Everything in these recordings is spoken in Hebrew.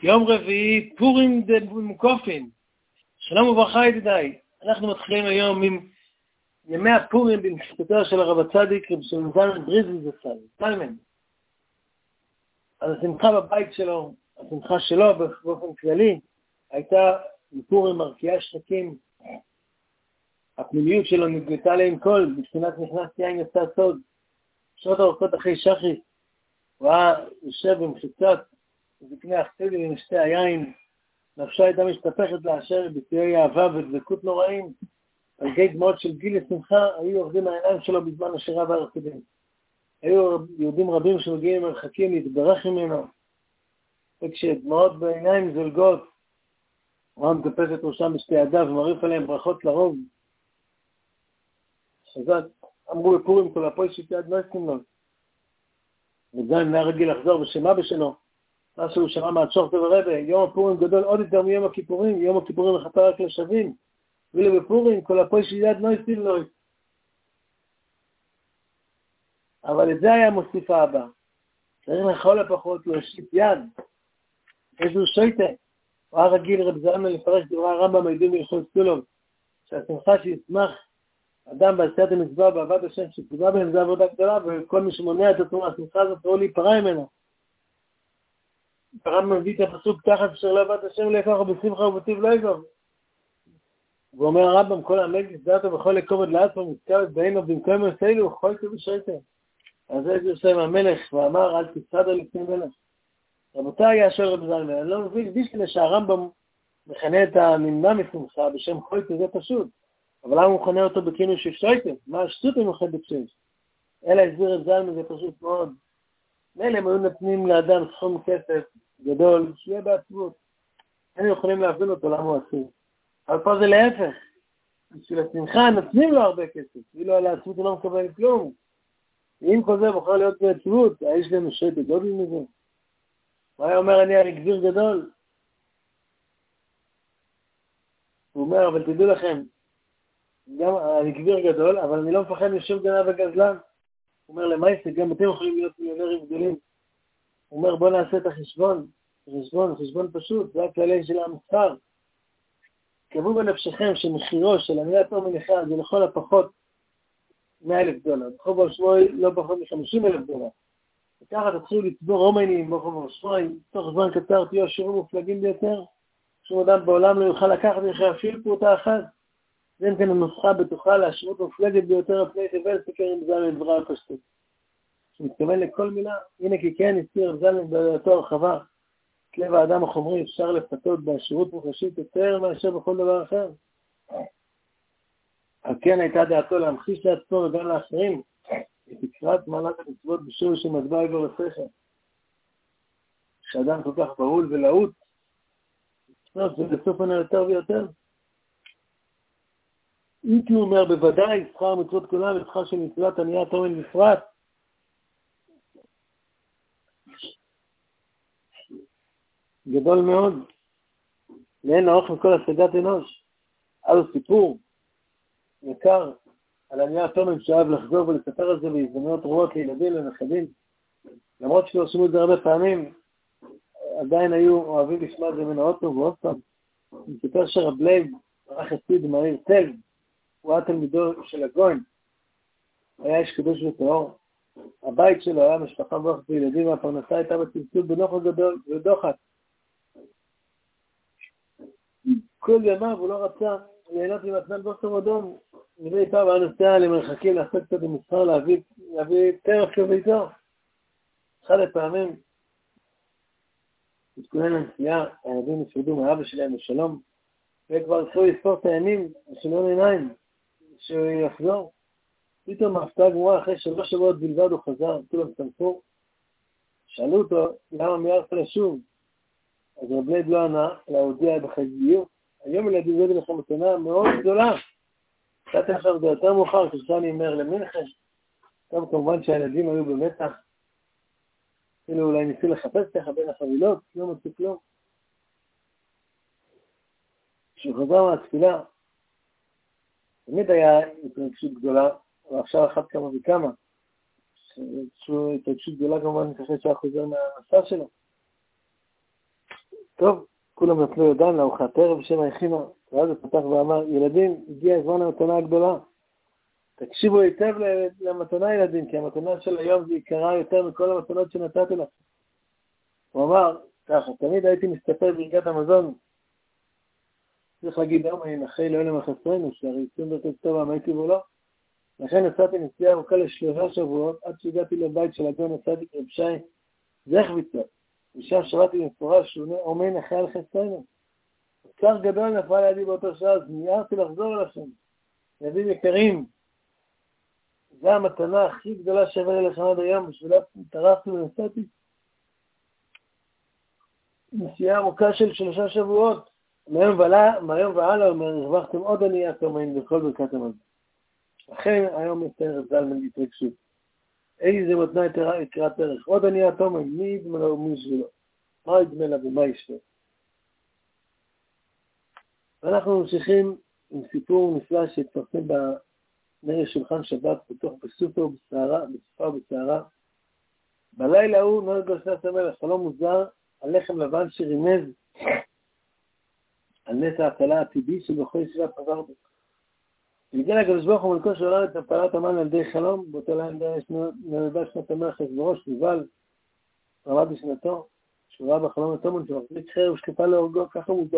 יום רביעי, פורים דמוקופין. שלום וברכה ידידיי. אנחנו מתחילים היום עם ימי הפורים במשפטו של הרב הצדיק, רב שלום זלמן בריזל זצ"ל, זלמן. אז השמחה בבית שלו, השמחה שלו באופן כללי, הייתה בפורים מרקיעה שחקים. הפנימיות שלו נגלתה להם כל, בבחינת נכנס יין יצא סוד. שעות ארוכות אחרי שחרית, הוא היה יושב במחיצות, ובקנה החסידים עם שתי היין, נפשה הייתה משתפכת לאשר ביטויי אהבה ודבקות נוראים. רגעי דמעות של גיל ושמחה היו יורדים מהעיניים שלו בזמן השירה והריקודים. היו יהודים רבים שמגיעים מרחקים להתברך ממנו, וכשדמעות בעיניים זולגות, הוא היה מטפס את ראשם בשתי ידיו ומריף עליהם ברכות לרוב. חז"ל אמרו בפורים כל הפועל שיטת לא הסכים לו. וזלמן היה רגיל לחזור בשם אבא שלו, מה שהוא שמע מהצ'ורטה ורבה, יום הפורים גדול עוד יותר מיום הכיפורים, יום הכיפורים מחפר רק לשווים, ואילו בפורים כל הפועל שיטת לא הסכים לו. אבל את זה היה מוסיף האבא. צריך לכל הפחות להושיט יד. איזו שויטה. הוא היה רגיל רב זלמן לפרש דברי הרמב"ם הידועים בהלכות סולוב, שהשמחה שישמח אדם בעשיית המצווה בעבודת השם שציווה בהם זה עבודה גדולה, וכל מי שמונע את עצמו מהשמחה הזאת ראוי להיפרע ממנו. הרמב"ם מביא את הפסוק תחת אשר לא עבד השם לקח ובשמחה ובטיב לא יגוב. ואומר הרמב"ם כל העמל גזדתו וכל הכובד לעצמו מתקרבת בעינו במקום יעשילו וכל טוב ושייטה. אז זה יושב המלך ואמר אל תצעד לפני מלך. רבותיי היה שואל רב זלמן, אני לא מבין בשביל שהרמב"ם מכנה את הנמנע משמחה בשם חויטה, זה פשוט. אבל למה הוא מכנה אותו בכינוי של שייטה? מה השטות הוא מכנה בקשש? אלא הסביר את זלמן, זה פשוט מאוד. מילא הם היו נותנים לאדם סכום כסף גדול, שיהיה בעצבות. הם יכולים להבין אותו למה הוא עשיר. אבל פה זה להפך. בשביל השמחה נותנים לו הרבה כסף. כאילו על העצבות הוא לא מקבל כלום. ואם כל זה בוחר להיות בעצבות, האיש לנו שייטה גדול מזה. הוא היה אומר, אני הרי גביר גדול. הוא אומר, אבל תדעו לכם, גם אני גביר גדול, אבל אני לא מפחד משום גנב וגזלן. הוא אומר, למעשה, גם אתם יכולים להיות מיליונרים גדולים. הוא אומר, בוא נעשה את החשבון. חשבון פשוט, זה הכללי של המסחר. קבעו בנפשכם שמחירו של עמיית אומן אחד זה לכל הפחות $100,000. בחוב על שמוי לא פחות $50,000. וככה תתחילו לצבור אומנים בחוב על שמוי, תוך זמן קצר תהיו עשירים מופלגים ביותר. שום אדם בעולם לא יוכל לקחת לכם אפילו פרוטה אחת. זה אם כן הנוסחה בטוחה לעשירות מופלגת ביותר על פני תבל סקר עם זלמן דברה הפשטות. שמתכוון לכל מילה, הנה כי כן הסביר זלמן בדעתו הרחבה. כלב האדם החומרי אפשר לפתות בעשירות מוחשית יותר מאשר בכל דבר אחר. על כן הייתה דעתו להמחיש לעצמו וגם לאחרים את תקרת מעלת המצוות בשיעור שמטבע עבר לשכל. כשאדם כל כך בהול ולהוט, זה בסוף עונה יותר ויותר. אם כי הוא אומר בוודאי שכר המצוות כולם ושכר של מצוות עניית אומן בפרט. גדול מאוד. לאין האוך מכל השגת אנוש. אז הוא סיפור יקר על עניית אומן שאהב לחזור ולספר על זה בהזדמנויות רבות לילדים לנכדים. למרות שלא שמעו את זה הרבה פעמים, עדיין היו אוהבים לשמוע את זה מן האוטו ועוד פעם. הוא סיפר שרב לייב ערך חסיד מהעיר תל, הוא היה תלמידו של הגויין, היה איש קדוש וטהור. הבית שלו היה משפחה ברוכת וילדים, והפרנסה הייתה בצמצום בנוחו גדול ודוחת. כל ימיו הוא לא רצה ליהנות ממתנת בוסר אדום. מדי פעם היה נוסע למרחקים לעשות קצת במסחר להביא טרף לביתו. אחד הפעמים התכונן לנסיעה, הילדים נפרדו מאבא שלהם לשלום, וכבר התחילו לספור את הימים בשלום עיניים שהוא יחזור. פתאום ההפתעה גמורה אחרי 3 שבועות בלבד הוא חזר, כולם שמחו. שאלו אותו למה מיהרת לשוב. אז רב לייב לא ענה, אלא הודיע בחגיגיות. היום ילדים הבאתי לכם מתנה מאוד גדולה. קצת עכשיו זה יותר מאוחר, כשאני אומר למינכן. טוב, כמובן שהילדים היו במתח. אפילו אולי ניסו לחפש ככה בין החבילות, לא מצא כלום. כשהוא חזר מהתפילה, תמיד היה התרגשות גדולה, ועכשיו אחת כמה וכמה. התרגשות גדולה כמובן אחרי שהיה חוזר מהמסע שלו. טוב, כולם נטלו ידיים לארוחת ערב בשם היחינה, ואז הוא פתח ואמר, ילדים, הגיע הזמן המתנה הגדולה. תקשיבו היטב למתנה ילדים, כי המתנה של היום זה יקרה יותר מכל המתנות שנתתי לך. הוא אמר, ככה, תמיד הייתי מסתפר ברכת המזון. צריך להגיד, אחרי לא אלם החסרנו, שהרי יישום דרכת טוב אמרתי ולא. לכן נסעתי נסיעה ארוכה ל3 שבועות, עד שהגעתי לבית של אדון נסעתי כרבשי זכביצה. ושם שמעתי במפורש שהוא אומר נחי על חסרנו. קר גדול נפל לידי באותו שעה, אז מיהרתי לחזור אליכם. ילדים יקרים, זו המתנה הכי גדולה שהבאתי לכם עד היום, בשבילה טרחתי ונסעתי. נסיעה ארוכה של 3 שבועות. מהיום והלאה, הרווחתם עוד עניית יומין בכל ברכת המזון. לכן היום מתאר את זלמן התרגשות. איזה מתנה יקרת ערך. עוד עניית יומין, מי ידמה לו ומי שלו. מה ידמה לה ומה ישתו. ואנחנו ממשיכים עם סיפור נפלא שהתפרסם בנר שולחן שבת, בתוך בסופה ובסערה. בלילה הוא נוהג גוסס המלך, חלום מוזר, על לחם לבן שרימז על נס ההצלה הטבעי שבכל ישיבת עבר בו. בגלל הקדוש ברוך הוא מלכו שעולה את הפעלת המן על ידי חלום, באותו לילה נולדה שנת המלך בראש, יובל, רמד בשנתו, שהוא ראה בחלום את המן שמחזיק חרב ושקפה להורגו, ככה מובא.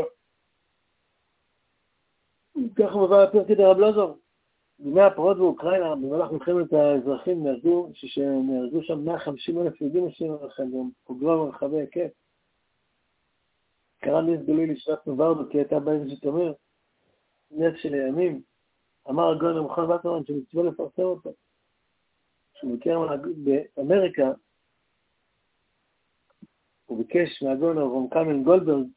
ככה מובא לפרקי דרב לוזור. בימי הפרעות באוקראינה, במהלך מלחמת האזרחים, נהרגו שם 150,000 יהודים לכם, גם פוגרום רחבי היקף. קרא נס גלוי לשבת נוברדו, כי הייתה באיזה שתאמר, נס של הימים, אמר הגאון למכון וטרמן שמצווה לפרסם אותו. כשהוא ביקר באמריקה, הוא ביקש מהגאון אברהם קלמן גולדברג,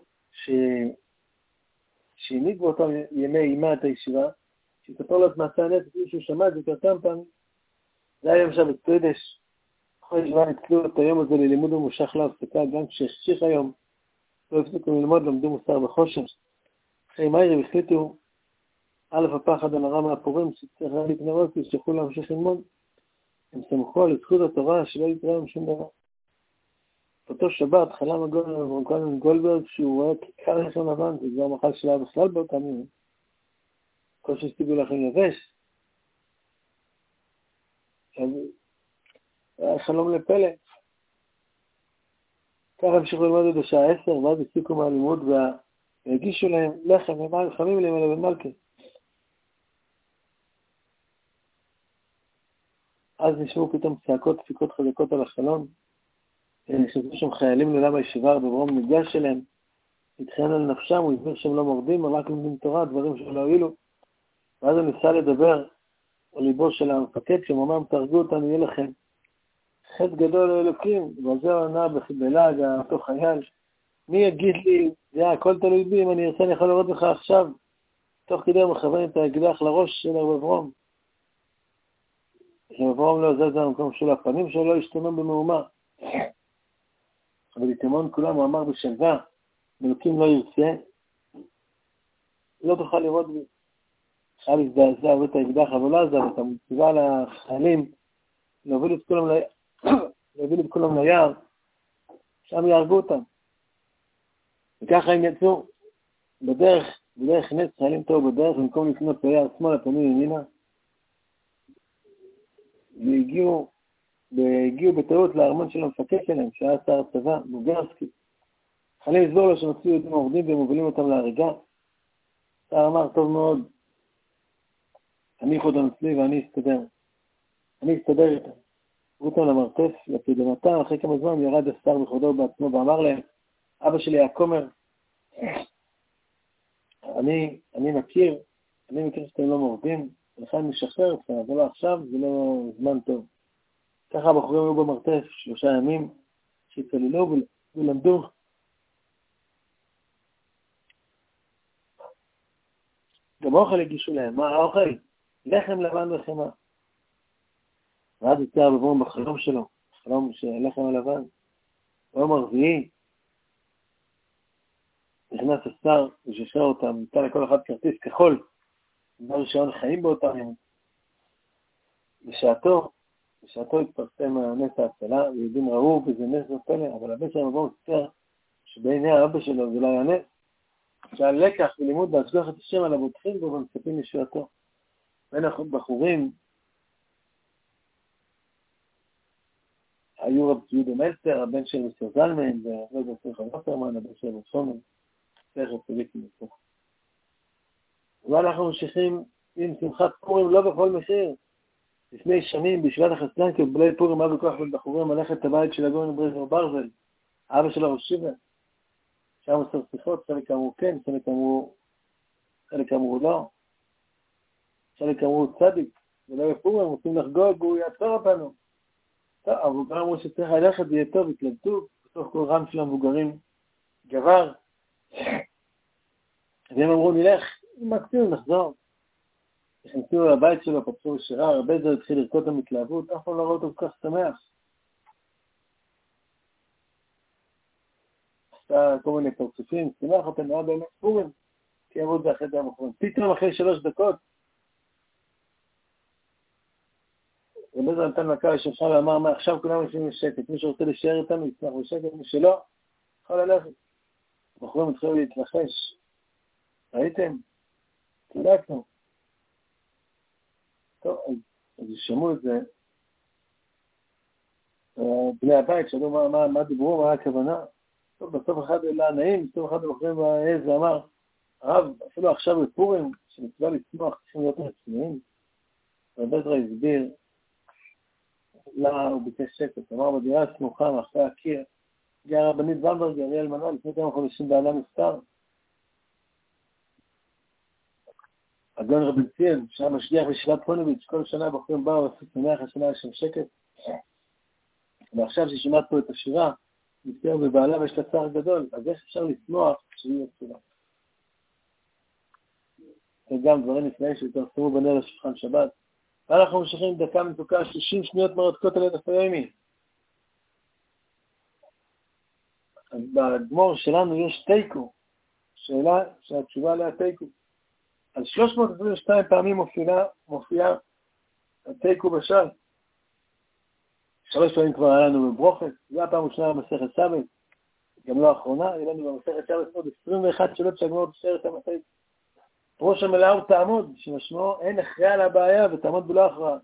שהעניק באותם ימי אימה את הישיבה, שיספר לו את מעשה הנס, כפי שהוא שמע את זה כמה פעמים. זה היה שם את קודש. בכל ישיבה ניצלו את היום הזה ללימוד ממושך להפסקה, גם כשהחשיך היום, לא הפסיקו ללמוד, למדו מוסר בחושך. אחרי מיירי החליטו, א' הפחד הנורא מהפורים, שצריך להביא פני רוסי, ששכחו להמשיך ללמוד. הם סמכו על זכות התורה שלא יתראה עם שום דבר. באותו שבת חלם הגאון אברהם קלמן גולדברג שהוא רואה כיכר לחם לבן, זה כבר מחל שלה בכלל באותם ימים. כל שהסתיגו לכם יבש. היה חלום לפלא. ככה המשיכו ללמוד עד השעה 10, ואז הפסיקו מהלימוד והגישו להם לחם ומים חמים להם על אבן מלכה. אז נשמעו פתאום צעקות, דפיקות חזקות על החלון. נכנסו שם חיילים לעולם הישיבה, בברום ניגש אליהם, התחיין על נפשם, הוא הסביר שהם לא מורדים, רק לומדים תורה, דברים שלא הועילו. ואז הוא ניסה לדבר על ליבו של המפקד, שאומר, תרגו אותנו, יהיה לכם חטא גדול לאלוקים, וזה הוא ענה בלעג, אותו חייל, מי יגיד לי, הכל תלוי בי, אם אני ארצה אני יכול לראות בך עכשיו, תוך כדי הוא מכוון את האקדח לראש של אברהם. אברהם לא זז במקום שלו, הפנים שלו לא השתנו במהומה. אבל לתימון כולם הוא אמר בשלווה, אלוקים לא ירצה, לא תוכל לראות בי. חייל הזדעזע ואת האקדח, אבל לא עזב אותם, הוא ציווה לחיילים להוביל את כולם ליער, שם יהרגו אותם. וככה הם יצאו בדרך נס, חיילים טוב בדרך, במקום לפנות ליער שמאלה, פנו ימינה, והגיעו בטעות לארמון של המפקד שלהם, שהיה שר הצבא, בוגרסקי. חיילים הסבור לו שנוצאו יהודים עובדים ומובילים אותם להריגה. שר אמר, טוב מאוד, אני חודם אצלי ואני אסתדר איתם. הוא אותם למרתף, לפדמתם, אחרי כמה זמן ירד השר בכבודו בעצמו ואמר להם, אבא שלי היה כומר, אני מכיר שאתם לא מורדים, לכן אני משחרר אתכם, אבל לא עכשיו, זה לא זמן טוב. ככה הבחורים היו במרתף 3 ימים, שהתפללו ולמדו. גם אוכל הגישו להם, מה האוכל? לחם לבן וחמאה. ואז יצא אברהם בחלום שלו, חלום של לחם הלבן. ביום הרביעי, נכנס השר ושחרר אותם, ניתן לכל אחד כרטיס כחול, דבר שעון חיים באותם ימים. בשעתו התפרסם נס ההצלה, ויהודים ראו בזה נס ופלא, אבל הבן שלהם אברהם סיפר שבעיני האבא שלו זה לא היה נס, שהלקח בלימוד בהשגוח את השם על הבוטחים בו ומצפים ישועתו. בין הבחורים היו רב יהודה מלצר, הבן של מסר זלמן, ורב שמחה ווטרמן, הבן של רצונו, סליחה צדיק ומסוך. ואנחנו ממשיכים עם שמחת פורים לא בכל מחיר. לפני שנים, בישיבת החסדן, כבלי פורים היה בכוח בבחורים ללכת את הבית של הגאון ברזר ברזל, האבא של הראש שיבה. שם עשר שיחות, חלק אמרו כן, חלק אמרו לא. חלק אמרו צדיק, ולא בפורים, רוצים לחגוג, הוא יעצור אותנו. טוב, המבוגרים אמרו שצריך ללכת, זה יהיה טוב, התלבטו, בתוך כל רם של המבוגרים גבר. והם אמרו, נלך, מקסימום, נחזור. נכנסו לבית שלו, פתחו שירה, הרבה זו התחיל לרקוד המתלהבות, אף פעם לא ראו אותו כל כך שמח. עשתה כל מיני פרצופים, שמח אותם, היה באמת פורים, כי אמרו את זה אחרי דם אחרון. פתאום אחרי 3 דקות, רבי נתן לקהל שלך ואמר, מה עכשיו כולם יושבים בשקט, מי שרוצה להישאר איתנו יצמח בשקט, מי שלא, יכול ללכת. בחורים התחילו להתרחש. ראיתם? תדעקנו. טוב, אז ישמעו את זה. בני הבית שאלו מה דיברו, מה הכוונה. טוב, בסוף אחד אלה נעים, בסוף אחד הבחורים בעז ואמר, הרב, אפילו עכשיו בפורים, שמצווה לצמוח, צריכים להיות רציניים. רבי עזרא הסביר, למה הוא ביקש שקט, אמר בדירה הסמוכה מאחורי הקיר, הגיעה הרבנית ולברג, אריאל מנוע, לפני כמה חודשים בעלה נפטר. הגאון רבי ציון, שהיה משגיח בישיבת פוניביץ', כל שנה בחורים באו, עשו שמח, השנה יש שם שקט. ועכשיו ששמעת פה את השירה, נפטר בבעלה ויש לה צער גדול, אז איך אפשר לשמוח שהיא יצולה? וגם דברים לפני שתרסמו בנר לשולחן שבת. ואנחנו ממשיכים דקה מתוקה, 60 שניות מרתקות על יד הפעמי. אז בגמור שלנו יש תיקו, שאלה שהתשובה עליה תיקו. על 322 פעמים מופיעה התיקו בשל. 3 פעמים כבר היה לנו בברוכת, זה הפעם ראשונה במסכת סבת, גם לא האחרונה, היה לנו במסכת שבת עוד 21 שאלות שהגמור תשאר את המסכת. ראש המלאה ותעמוד, שמשמעו אין הכרעה על הבעיה ותעמוד בלא הכרעה.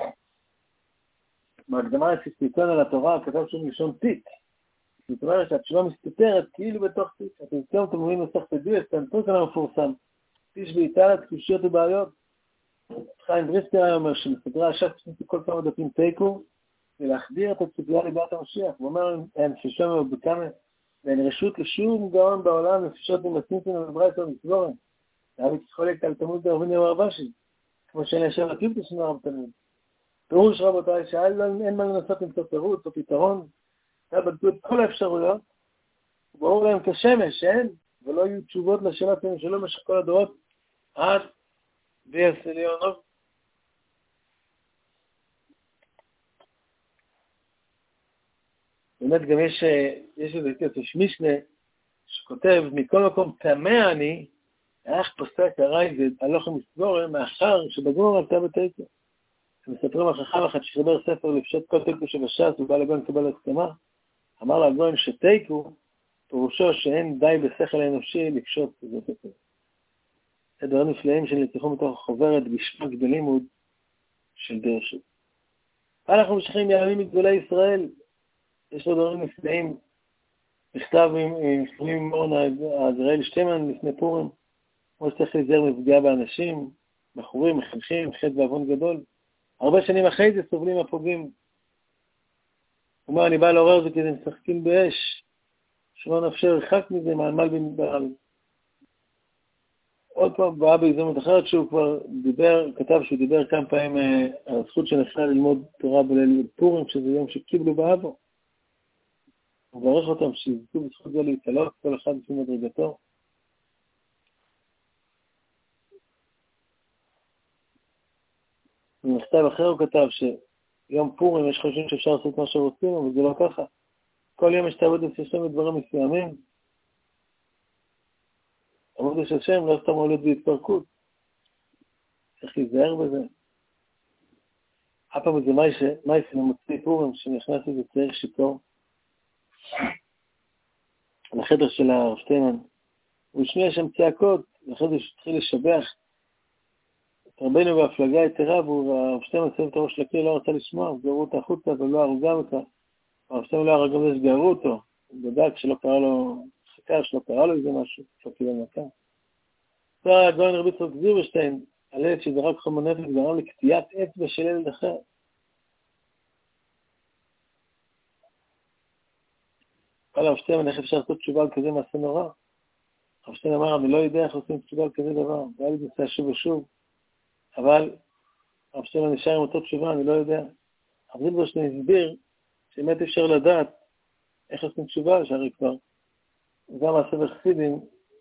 בהקדמה לסיסטיקון על התורה כתב שם לשון תיק. זאת אומרת שהתשובה מסתתרת כאילו בתוך תיק. אתם אתם אומרים מסכת דיוס, תנתוק על המפורסם. איש באיטליה, תקושיות ובעיות. חיים בריסקר היה אומר שמסתתרה עכשיו תשניתי כל פעם דפים תיקו, ולהחדיר את הציפייה לבעת המשיח. הוא אומר, אין ששם ובכמה, ואין רשות לשום גאון בעולם, לפשוט עם הסינטים ובברייתו ומסבורם. היה מתחולק על תלמוד דרווין ימרבשי, כמו שאני ישר עקיב תשנו הרב תלמוד. פירוש רבותיי, שאין מה לנסות למצוא פירוץ או פתרון, היה בדקו את כל האפשרויות, וברור להם כשמש, שאין, ולא יהיו תשובות לשאלות שלו במשך כל הדורות, עד ויאס עליונוב. באמת גם יש איזה משנה שכותב, מכל מקום תמה אני, איך פוסק הרי זה הלוך המסגורם מאחר שבגמור עלתה בתיקו. מספרים על חכם אחד שחיבר ספר לפשוט כל תיקו שבש"ס ובא לגון קבל הסכמה. אמר לגון שתיקו פירושו שאין די בשכל האנושי לקשוט את זה. זה דברים נפלאים שנלקחו מתוך החוברת בשמק בלימוד של דרשות. אנחנו ממשיכים ימים מגדולי ישראל. יש לו דברים נפלאים. נכתב עם מורנה עזראל שטמן לפני פורים. כמו שצריך להיזהר מפגיעה באנשים, בחורים, מחנכים, חטא ועוון גדול. הרבה שנים אחרי זה סובלים הפוגעים. הוא אומר, אני בא לעורר זה כי הם משחקים באש, שלא נפשר רחק מזה, מעלמל במדברל. עוד פעם, באה בהזדמנות אחרת שהוא כבר דיבר, כתב שהוא דיבר כמה פעמים על הזכות שנפלה ללמוד תורה בליל פורים, שזה יום שקיבלו באבו. הוא מברך אותם שיזכו בזכות זה להתעלות, כל אחד לפי מדרגתו. במכתב אחר הוא כתב שיום פורים יש חושבים שאפשר לעשות מה שרוצים, אבל זה לא ככה. כל יום יש תעבוד את השם בדברים מסוימים. עבוד את השם לא סתם עולד בהתפרקות. צריך להיזהר בזה. הפעם זה מייסי למוציא פורים שנכנס לזה צעיר שיכור. לחדר של הרב שטיינמן. הוא השמיע שם צעקות, ואחרי זה התחיל לשבח את רבנו בהפלגה יתרה, והרב שטיינמן שם את הראש לקיר, לא רצה לשמוע, גרו אותה החוצה ולא הרגה אותה. הרב שטיינמן לא הרגה אותה שגרו אותו, הוא בדק שלא קרה לו חקר, שלא קרה לו איזה משהו, לא קיבל מכה. זה הגאון רבי יצחק זילברשטיין, על ילד שזרק חומר נפץ גרם לקטיעת אצבע של ילד אחר. הרב שטיינמן, איך אפשר לעשות תשובה על כזה מעשה נורא? הרב שטיינמן אמר, אני לא יודע איך עושים תשובה על כזה דבר, והיה לי נמצא שוב ושוב, אבל הרב שטיינמן נשאר עם אותו תשובה, אני לא יודע. הרב זילברשטיין הסביר שבאמת אפשר לדעת איך עושים תשובה, שהרי כבר גם מעשה בחסידים,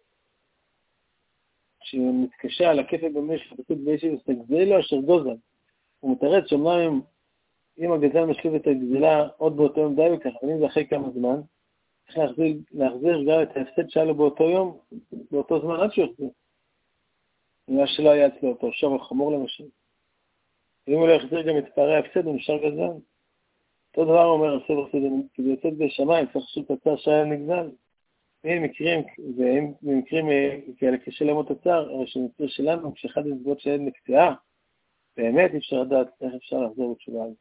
שמתקשה על הכיפה במשך, פשוט באישי וסתגזל לו אשר גוזל. הוא מתרץ שאומנם אם הגזל משליב את הגזלה עוד באותו יום די בכך, אבל אם זה אחרי כמה זמן, צריך להחזיר גם את ההפסד שהיה לו באותו יום, באותו זמן עד שיוחזיר. נראה שלא היה אצלו אותו, שוב החמור למשל. ואם הוא לא יחזיר גם את פערי ההפסד, הוא נשאר גזל. אותו דבר אומר הספר חסידים, כי זה יוצא בשמיים, צריך לעשות את הצער שהיה נגזל. ואם במקרים כאלה קשה למות הצער, הרי שמקרה שלנו, כשאחד הנסיבות שהילד נקטעה, באמת אפשר לדעת איך אפשר לחזור בתשובה הזאת.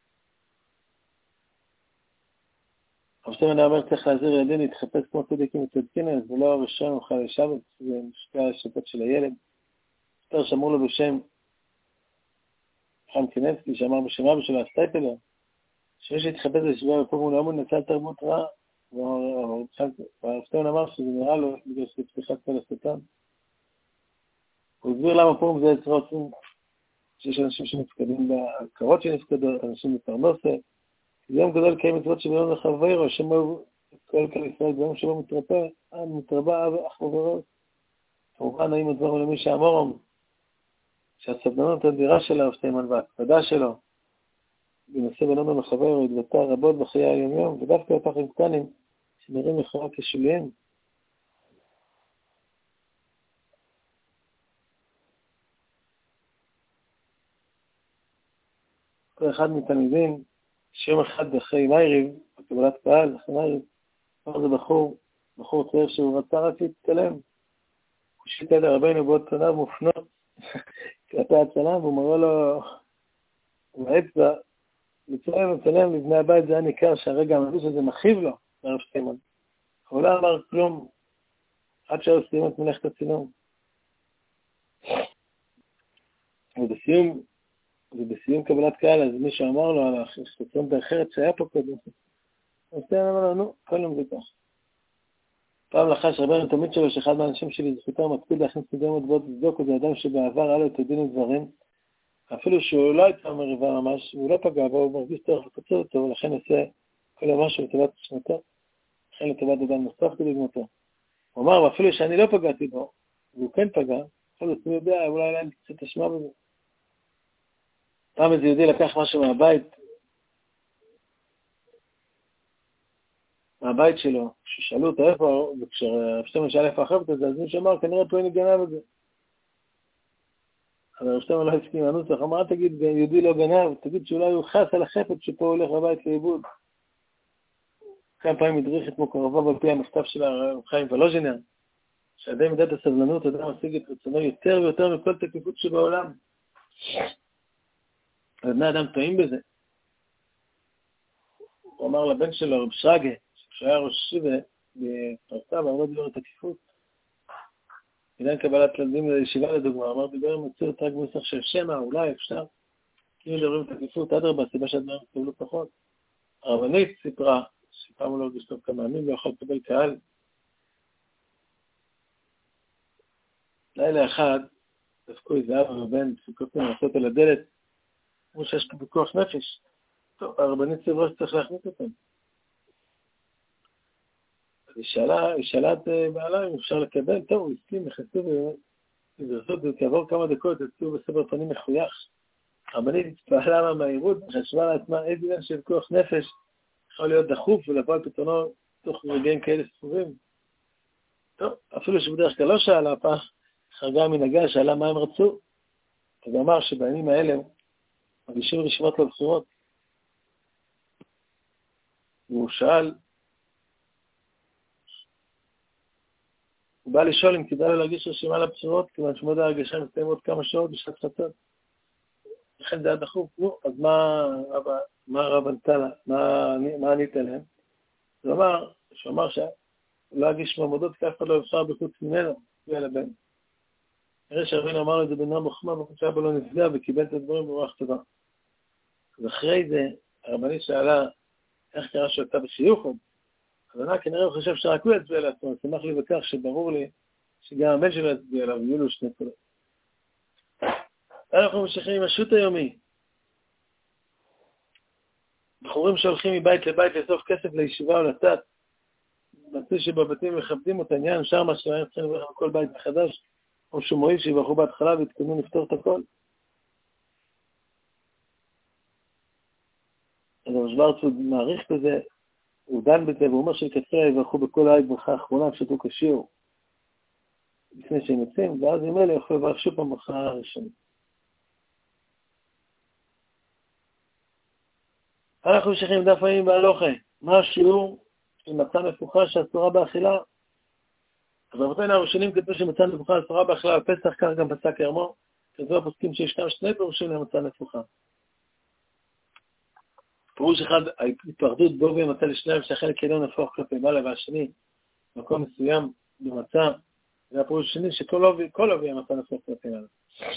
הרב שטיינמן אומר, צריך להזהיר ילדים להתחפש כמו צדיקים וצדקין, אז זה לא הראשון אוכל לשבת, זה משפיע על השבת של הילד. יותר שמור לו בשם חיים קנבסקי, שאמר בשם אבא שלו, הסטייפלר, שמי שהתחפש לשבוע ופה מול המון נצל תרבות רעה, והרב שטיינמן אמר שזה נראה לו בגלל שזה פתיחת כל השטן. הוא הסביר למה פה זה יצרה עושים שיש אנשים שמפקדים בהכרות שנפקדות, אנשים בפרנסה. זה יום גדול קיים מצוות שביום לחבר, השם אוהב את כל ישראל ביום שבו מתרבה אח וחברות. כמובן, האם הדברים למי שאמורם, שהסבלנות הנדירה של הרב שטיינמן וההקפדה שלו, בנושא בינינו לחבר, התבטא רבות בחיי היום-יום, ודווקא הפכים קטנים שנראים לכאורה כשוליים. כל אחד מתלמידים, שיום אחד אחרי מייריב, בקבלת קהל, אחרי מייריב, אמר זה בחור צעיר שהוא רצה רק להתקלם. הוא שיטה לרבנו בעוד פניו מופנות כלפי הצלם, והוא מראה לו באצבע, לצלם לבני הבית, זה היה ניכר שהרגע המביש הזה מכאיב לו, לרב שטיינמן. הוא לא אמר כלום, עד שהוא סיים את מלאכת הצילום. ובסיום קבלת קהל, אז מישהו אמר לו על החצונות האחרת שהיה פה קודם. אז שטיינמן אמר לו, נו, כל יום זה כך. פעם לחש רבנו תמיד שלו, שאחד מהאנשים שלי זכותם מקפיד להכניס מדי מטבעות לבדוק, זה אדם שבעבר היה לו את הדין ודברים, אפילו שהוא לא הייתה מריבה ממש, הוא לא פגע בו, הוא מרגיש צורך לקצר אותו, ולכן עושה כל משהו לטובת שנתו, לכן לטובת אדם נוסף כדוגמתו. הוא אמר, ואפילו שאני לא פגעתי בו, והוא כן פגע, יכול להיות, הוא יודע, אולי להם קצת אשמה בזה. פעם איזה יהודי לקח משהו מהבית שלו, כששאלו אותו איפה, וכשהרב שטיינמן שאל איפה אחרת את זה, אז מישהו אמר, כנראה פה אין גנב את זה. אבל הרב שטיינמן לא הסכים לנוסח, אמר, אל תגיד, יהודי לא גנב, תגיד שאולי הוא חס על החפץ שפה הולך לבית לאיבוד. כמה פעמים הדריך את מקורביו על פי המכתב של הרב חיים ולוז'ינר, שעדי מידת הסבלנות, אדם משיג את רצונו יותר ויותר מכל תקיפות שבעולם. בני אדם טועים בזה. הוא אמר לבן שלו, רב שרגא, כשהוא היה ראש ישיבה בפרסה, ואמר דיבר את התקיפות. בעניין קבלת ילדים לישיבה לדוגמה, אמר דיבר עם מציאות רק בנוסח של שמע, אולי אפשר. כי אם מדברים את התקיפות, אדרבה, הסיבה שהדברים יקבלו פחות. הרבנית סיפרה, שפעם הוא לא הרגיש טוב כמה ימים, לא יכול לקבל קהל. לילה אחד, דפקו איזה אבא ובן, סיפקו לעשות על הדלת, כמו שיש פה בכוח נפש. טוב, הרבנית סברה שצריך להכניס אותם. אז היא שאלה את בעלה אם אפשר לקבל, טוב, הוא הסכים, נכנסו ובזאת, וכעבור כמה דקות יצאו בסבר פנים מחוייך. הרבנית התפעלה מהמהירות, חשבה לעצמה איזה עניין של כוח נפש, יכול להיות דחוף ולבוא על פתרונו תוך רגעים כאלה ספורים. טוב, אפילו שבדרך כלל לא שאלה, הפעם חרגה מנהגה, שאלה מה הם רצו. אז הוא אמר שבימים האלה מגישים רשימות לבחירות. והוא שאל, הוא בא לשאול אם כדאי לו להגיש רשימה לבחירות, כיוון שמועד ההרגשה מסתיים עוד כמה שעות בשעת חצות. לכן זה היה דחוף. נו, אז מה הרב ענתה לה? מה ענית להם? הוא אמר שהוא לא יגיש מועמדות, כי אף אחד לא יבחר בחוץ ממנו, הוא לבן. נראה שהרבינו אמר לו את זה בנועם וחוכמה, וחושב בו לא נפגע וקיבל את הדברים ברוח טובה. אז אחרי זה, הרבנית שאלה איך קרה שהוא יצא בשיוך עוד. אז ענה, כנראה הוא חושב שרק הוא יצביע לעצמו, אז שמח לי בכך שברור לי שגם הבן שלו יצביע עליו, יהיו לו שני קולות. אנחנו ממשיכים עם השו"ת היומי. בחורים שהולכים מבית לבית לאסוף כסף לישיבה או לצאת, מצוי שבבתים מכבדים את העניין, שם מה שהם צריכים לברך על כל בית מחדש, או שומעים שיברכו בהתחלה והתכוונו לפתור את הכל. אז הרב הוא מעריך בזה, הוא דן בזה, והוא אומר שלכתחילה יברכו בכל העת ברכה האחרונה, פשוטו כשיעור, לפני שהם יוצאים, ואז עם אלה יוכלו לברך שוב פעם ברכה הראשונה. אנחנו ממשיכים דף הימים בהלוכה. מה השיעור של מצה נפוחה שאסורה באכילה? אז רבותינו הראשונים כתבו שמצה נפוחה אסורה באכילה בפסח, כך גם פסק ירמו, כתבו הפוסקים שישנם שני פירושים למצה נפוחה. פירוש אחד, ההתפרדות בו ומצה לשניים שהחלק אינו נפוח כלפי מעלה, והשני, מקום מסוים במצה, זה הפירוש השני שכל עובי המצה נפוח כלפי מעלה.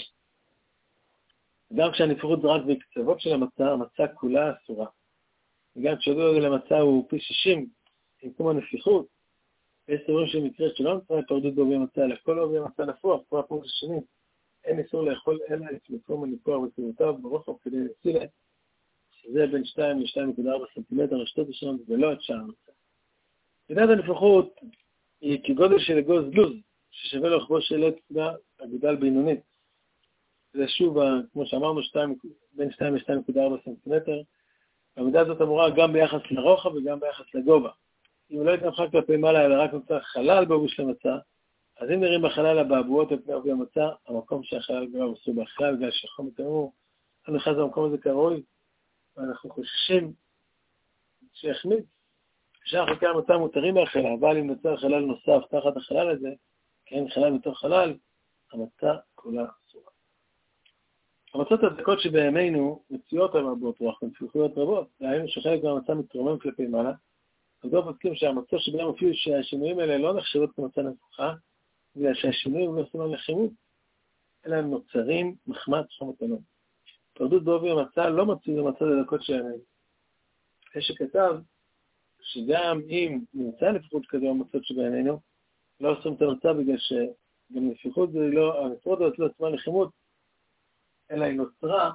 גם כשהנפחות זה רק בקצוות של המצה כולה אסורה. וגם כשהגודל למצה הוא פי 60, עם כמו הנפיחות, יש סירורים של מקרה שלא נצטרך להיפרדות בעובי המצה, אלא כל עובי המצה נפוח, כמו הפירוש השני, אין איסור לאכול אלא את מקום הניפוח וסירותיו ברוחב כדי להצילה, שזה בין 2 ל-2.4 סנטימטר רשתות השונות, ולא את שער המצה. מידת הנפחות היא כגודל של אגוז לוז, ששווה לרוחבו של עץ אגודל בינונית. זה שוב, כמו שאמרנו, בין 2 ל-2.4 סנטימטר. המידה הזאת אמורה גם ביחס לרוחב וגם ביחס לגובה. אם לא יתנפחה כלפי מעלה, אלא רק נמצא חלל בעובי של המצה, אז אם נראים בחלל הבעבועות על פני עובי המצה, המקום שהחלל גבוה אסור באכילה, בגלל שחום מתאמרו, לא נכנס למקום הזה כראוי, ואנחנו חוששים שיחמיץ. כשאר חוקי המצה מותרים באכילה, אבל אם נוצר חלל נוסף תחת החלל הזה, כי אין חלל בתוך חלל, המצה כולה אסורה. המצות הדקות שבימינו מציעות המרבות רוח ונפלחויות רבות, והיינו שחלק מהמצה מתרומם כלפי מעלה, אז לא פוסקים שהמצות שבהם הופיעו שהשינויים האלה לא נחשבות כמצה נפוחה, בגלל שהשינויים לא סימן לחימות, אלא הם נוצרים מחמת חומות אלון. פרדות בעובי המצה לא מצוי במצות הדקות שלהם. יש שכתב שגם אם נמצא נפחות כזה המצות שבימינו, לא עושים את המצה בגלל שגם נפחות זה לא, הנפחות הזאת לא סימן לחימות, אלא היא נוצרה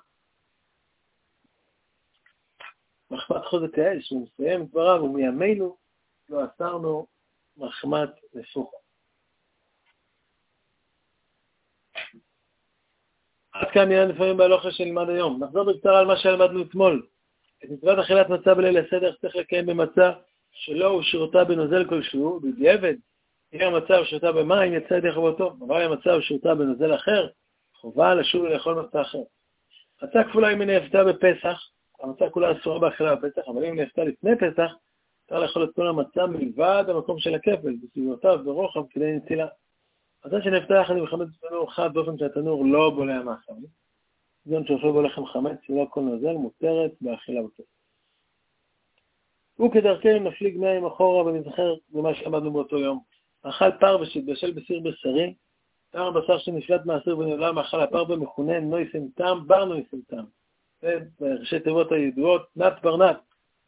מחמת חוזק האש, הוא מסיים את דבריו, ומימינו לא אסרנו מחמת נפוחה. עד כאן נראה לפעמים בהלוכה שנלמד היום. נחזור בקצרה על מה שלמדנו אתמול. את מצוות אכילת מצה בליל הסדר צריך לקיים במצה שלא הושרתה בנוזל כלשהו, בדיעבד. אם המצה הושרתה במים יצא ידי חובתו, אבל אם המצה הושרתה בנוזל אחר, חובה לשוב לאכול מצה אחר. מצה כפולה אם היא נאפתה בפסח, המצה כולה אסורה באכילה בפסח, אבל אם היא נאפתה לפני פסח, צריך לאכול את כל המצה מלבד המקום של הכפל, בסביבותיו ברוחב כדי נצילה. מצה שנאפתה יחד עם חמץ בתנור חד באופן שהתנור לא בולע מהחמץ. גם שאופו בו לחם חמץ ולא כל נוזל מותרת באכילה בפסח. וכדרכנו נפליג מים אחורה ונזכר במה שעמדנו באותו יום. אכל פר ושתבשל בסיר בשרי, טעם בשר שנפלט מהסיר ונעלם מאכל הפר במכונה נויסם טעם, בר נויסם טעם. זה בראשי תיבות הידועות, נת ברנת.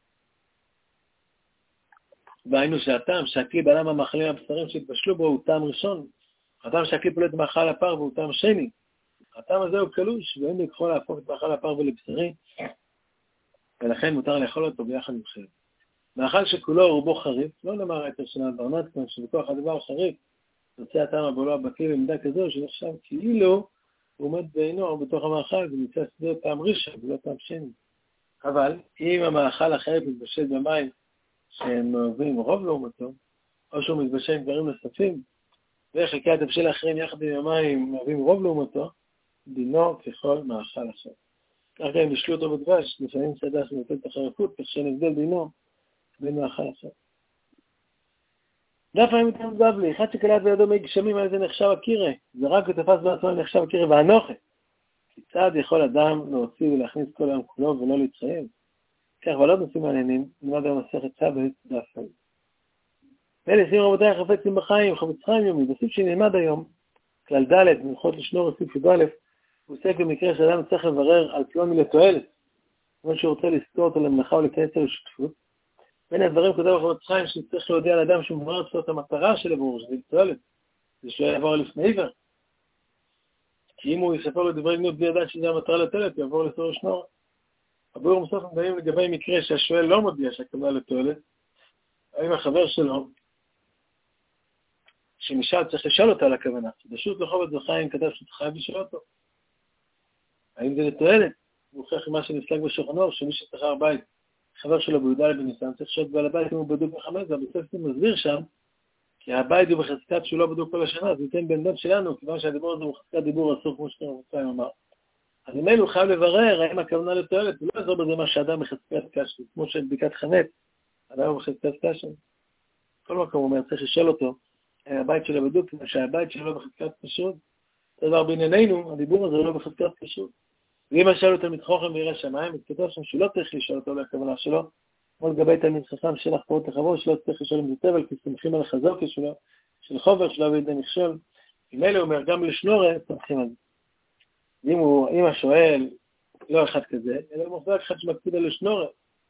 והיינו שהטעם שהכלי בעולם המאכלים הבשרים שהתבשלו בו הוא טעם ראשון. הטעם שהכלי פולט מאכל הפר והוא טעם שני. הטעם הזה הוא קלוש, ואין לקרוא להפוך את מאכל הפר ולבשרי, ולכן מותר לאכול אותו ביחד עם חלב. מאכל שכולו רובו חריף, לא למער היתר של ברנת, כמו שבכוח הדבר חריף, יוצא הטעם הבולע בכלי במידה כזו, שנחשב כאילו הוא עומד בעינו בתוך המאכל, ונמצא שזה טעם ראשון ולא טעם שני. אבל אם המאכל החריף מתבשל במים שהם מהווים רוב לעומתו, או שהוא מתבשל עם דברים נוספים, וחלקי התבשל האחרים יחד עם המים מהווים רוב לעומתו, דינו ככל מאכל אחר. כך גם בשלו אותו בדבש, לפעמים סעדה שנותן את החריפות, כך שנבדל דינו בין מאכל אחר. דף הימים תלמוד בבלי, אחד שקלט בידו מי גשמים על זה נחשב הקירה, זה רק הוא תפס בעצמו נחשב הקירה והנוכה. כיצד יכול אדם להוציא ולהכניס כל היום כולו ולא להתחייב? כך ועלות נושאים מעניינים, נלמד היום מסכת סבא דף הימים. ואלה שים רבותיי חפצים בחיים, חפץ חיים יומי, בסוף שנלמד היום, כלל ד' מלכות לשנור הסעיף י"א, הוא עוסק במקרה שאדם צריך לברר על פלוני לתועלת, כמו שהוא רוצה לזכור אותו למלאכה או להיכנס לו לשותפות. בין הדברים כותב בחפץ חיים שצריך להודיע לאדם שהוא מברר אצלו את המטרה של הברור, שזה לתועלת, זה שהוא יעבור לפני עיוור. כי אם הוא יספר לו דברי גנות בלי ידעת שזה המטרה לתועלת, הוא יעבור לסור לשנור. הביאור בסוף מדברים לגבי מקרה שהשואל לא מודיע שהכוונה לתועלת, האם החבר שלו שנשאל צריך לשאול אותה על הכוונה. פשוט לחובת זכיים כתב שאתה חייב לשאול אותו. האם זה לתועלת? הוא הוכיח מה שנסלג בשולחנו, שמי ששכר בית, חבר שלו בי"ד בניסן, צריך לשאול בעל הבית אם הוא בדוק בחמץ, והבספר מסביר שם, כי הבית הוא בחזקת שהוא לא בדוק כל השנה, אז ניתן בן דוד שלנו, כיוון שהדיבור הזה הוא בחזקת דיבור אסור, כמו שאתם רוצים אמר. אז אם אלו חייב לברר, האם הכוונה לתועלת, הוא לא יעזור בזה מה שאדם בחזקת קשת, כמו שבדיקת חמץ, אדם הוא בחזקת קשת. כל מקום הוא אומר, צריך לשאול אותו, הבית שלו בדוק, שהבית שלו בחזקת כשרות, דבר בענייננו, הדיבור הזה לא בחזקת כשרות. ואם אשאל אותו מתחוכם וירא שמיים, מתכתוב שם שהוא לא צריך לשאול אותו לכוונה שלו, כמו לגבי תלמיד חכם שלח פרות לחבור, שלא צריך לשאול אם זה טבל, כי סומכים על החזוקה שלו, של חובר שלו וידי מכשול. אם אלה אומר, גם לשנורה, סומכים על זה. אם השואל לא אחד כזה, אלא הוא מוחזק אחד שמקפיד על לשנורה,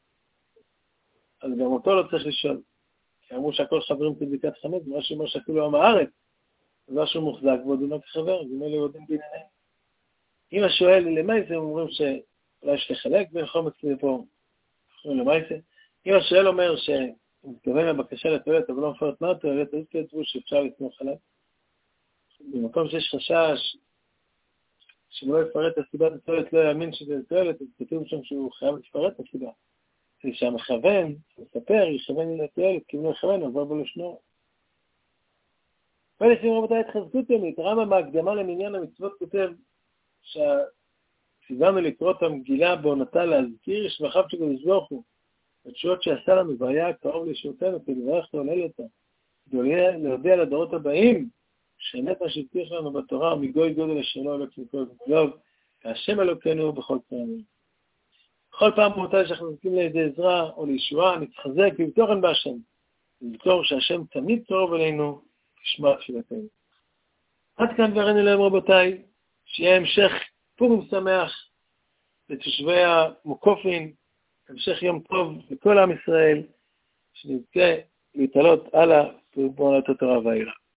אז גם אותו לא צריך לשאול. כי אמרו שהכל חברים כבדיקת חמץ, מה שאומר שאפילו עם הארץ, זה משהו מוחזק ועוד הוא לא כחבר, אז אם אלה יודעים בעניינים. אם השואל למעשה, הם אומרים שאולי יש לחלק בין חומץ לפה, למעשה. אם השואל אומר שהוא מתכוון לבקשה לתועלת, אבל לא מפרט מה התועלת, אז כתבו שאפשר לסמוך עליו. במקום שיש חשש שלא יפרט את הסיבת התועלת, לא יאמין שזה לתועלת, אז כתוב שם שהוא חייב לפרט את הסיבה. שהמכוון, מספר, יכוון לתועלת, כי אם לא יכוון, עבר בו לשנור. ולשים רבותיי התחזקות יומית, רמב"ם בהקדמה למניין המצוות כותב שציוונו לקרוא את המגילה בעונתה להזכיר שבחיו של הקדוש ברוך הוא, התשועות שעשה לנו והיה קרוב לישועתנו כדי לברך ולהלל אותה, כדי להודיע לדורות הבאים שאמת מה שהבטיח לנו בתורה מגוי גודל אשר לא אלוק מכל גדול, כהשם אלוקינו בכל פעמים. בכל פעם מותה שאנחנו נותנים לידי עזרה או לישועה, נתחזק ובתוכן בהשם, לזכור שהשם תמיד קרוב אלינו כשמה תפילתנו. עד כאן והראינו להם רבותיי, שיהיה המשך פורים שמח לתושבי המוקופין, המשך יום טוב לכל עם ישראל, שנזכה להתעלות הלאה ובעונת התורה והעירה.